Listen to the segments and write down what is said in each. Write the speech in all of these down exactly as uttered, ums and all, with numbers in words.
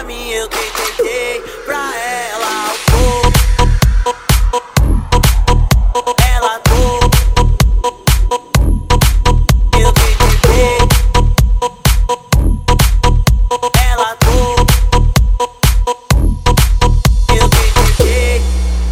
pra mim, eu tentei pra ela. Ela tô, eu tentei. Ela tô, eu tentei.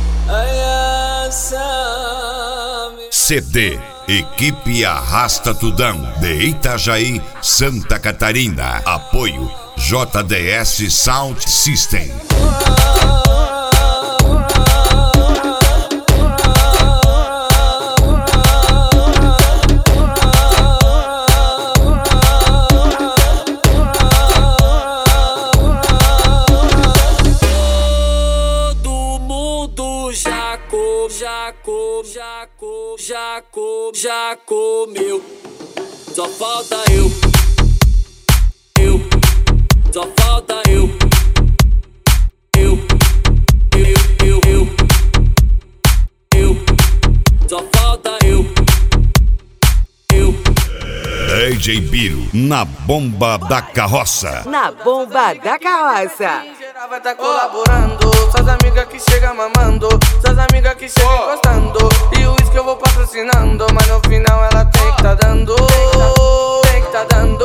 C D Equipe Arrasta Tudão de Itajaí, Santa Catarina. Apoio J D S Sound System. Já comeu, já comeu, já comeu, já comeu, já comeu. Só falta eu, eu, só falta eu, eu, eu, eu, eu, eu, só falta eu, eu. D J Biro na bomba da carroça. Na bomba da carroça. Vai tá colaborando, suas amigas que chegam mamando, suas amigas que chegam encostando, e o uísque eu vou patrocinando, mas no final ela tem que tá dando, tem que tá dando.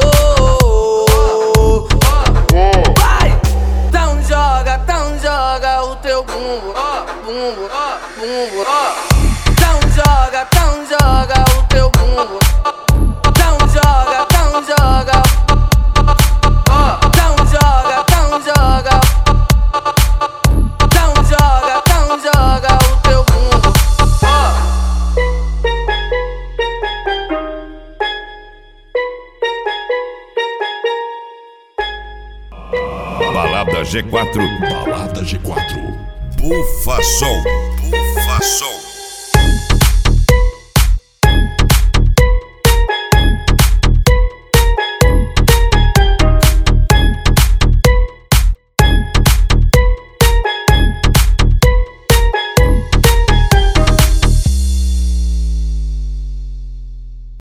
Vai! Então joga, então joga o teu bumbo, bumbo, bumbo. Então joga, então joga o teu bumbo. Então joga, então joga. Então joga, então joga. Joga o teu bumbo, Balada G quatro. Balada G quatro. Bufa Som. Bufa Som.